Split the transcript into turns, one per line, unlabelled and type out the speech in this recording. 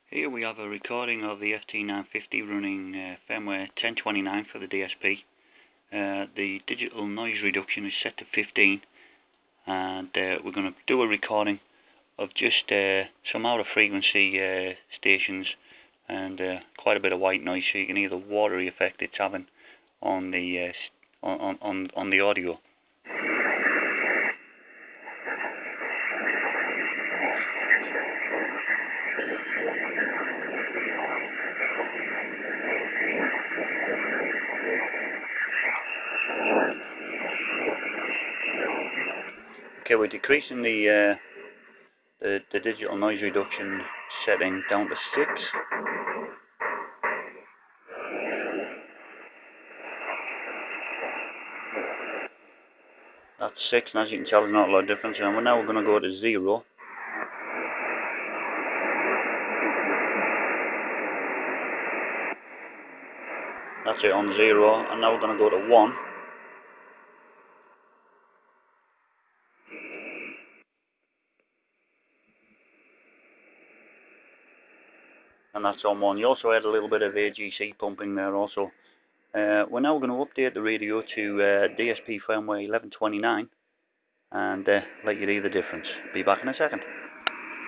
Here we have a recording of the FT950 running firmware 1029 for the DSP. The digital noise reduction is set to 15, and we're going to do a recording of just some out of frequency stations and quite a bit of white noise, so you can hear the watery effect it's having on the on the audio. Okay, we're decreasing the digital noise reduction setting down to 6. That's 6, and as you can tell, there's not a lot of difference. And now we're going to go to 0. That's it on 0, and now we're going to go to 1. And that's on 1. You also had a little bit of AGC pumping there also. We're now going to update the radio to DSP firmware 1129 and let you hear the difference. Be back in a second.